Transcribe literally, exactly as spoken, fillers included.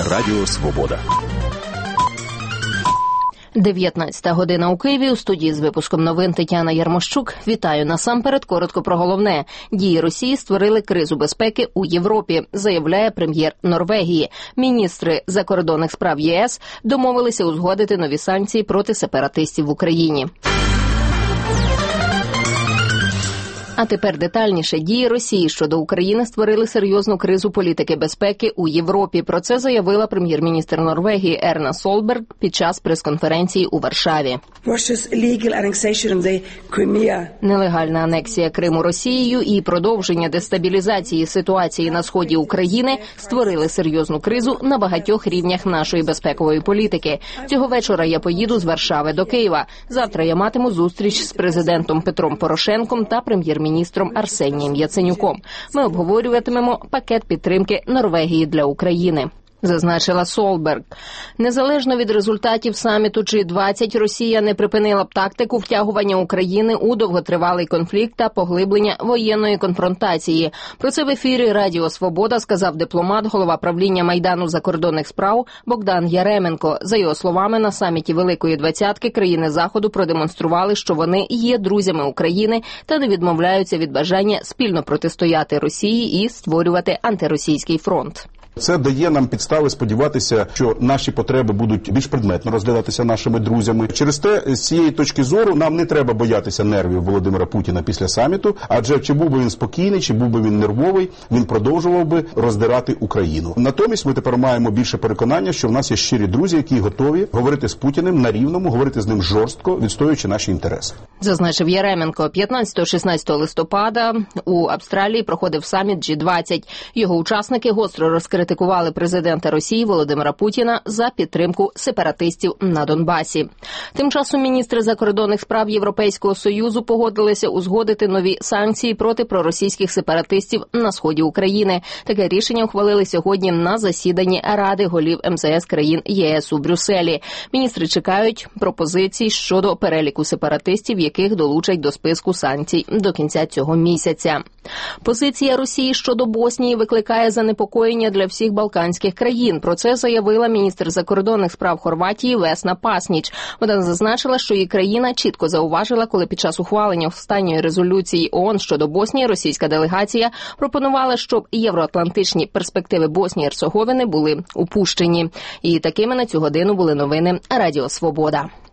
Радіо Свобода. дев'ятнадцята година у Києві. У студії з випуском новин Тетяна Ярмощук. Вітаю. Насамперед коротко про головне. Дії Росії створили кризу безпеки у Європі, заявляє прем'єр Норвегії. Міністри закордонних справ ЄС домовилися узгодити нові санкції проти сепаратистів в Україні. А тепер детальніше. Дії Росії щодо України створили серйозну кризу політики безпеки у Європі. Про це заявила прем'єр-міністр Норвегії Ерна Солберг під час прес-конференції у Варшаві. Нелегальна анексія Криму Росією і продовження дестабілізації ситуації на сході України створили серйозну кризу на багатьох рівнях нашої безпекової політики. Цього вечора я поїду з Варшави до Києва. Завтра я матиму зустріч з президентом Петром Порошенком та прем'єр-міністром міністром Арсенієм Яценюком. Ми обговорюватимемо пакет підтримки Норвегії для України, зазначила Солберг. Незалежно від результатів саміту джі двадцять, Росія не припинила б тактику втягування України у довготривалий конфлікт та поглиблення воєнної конфронтації. Про це в ефірі Радіо Свобода сказав дипломат, голова правління Майдану закордонних справ Богдан Яременко. За його словами, на саміті Великої Двадцятки країни Заходу продемонстрували, що вони є друзями України та не відмовляються від бажання спільно протистояти Росії і створювати антиросійський фронт. Це дає нам підстави сподіватися, що наші потреби будуть більш предметно розглядатися нашими друзями. Через те, з цієї точки зору, нам не треба боятися нервів Володимира Путіна після саміту, адже чи був би він спокійний, чи був би він нервовий, він продовжував би роздирати Україну. Натомість ми тепер маємо більше переконання, що в нас є щирі друзі, які готові говорити з Путіним на рівному, говорити з ним жорстко, відстоюючи наші інтереси. Зазначив Яременко. п'ятнадцятого-шістнадцятого листопада у Австралії проходив саміт джі двадцять. Його учасники гостро розкритикували президента Росії Володимира Путіна за підтримку сепаратистів на Донбасі. Тим часом міністри закордонних справ Європейського Союзу погодилися узгодити нові санкції проти проросійських сепаратистів на сході України. Таке рішення ухвалили сьогодні на засіданні Ради голів ем зе ес країн ЄС у Брюсселі. Міністри чекають пропозицій щодо переліку сепаратистів, яких долучать до списку санкцій до кінця цього місяця. Позиція Росії щодо Боснії викликає занепокоєння для всіх балканських країн. Про це заявила міністр закордонних справ Хорватії Весна Пасніч. Вона зазначила, що її країна чітко зауважила, коли під час ухвалення останньої резолюції ООН щодо Боснії російська делегація пропонувала, щоб євроатлантичні перспективи Боснії і Герцеговини були упущені. І такими на цю годину були новини Радіо Свобода.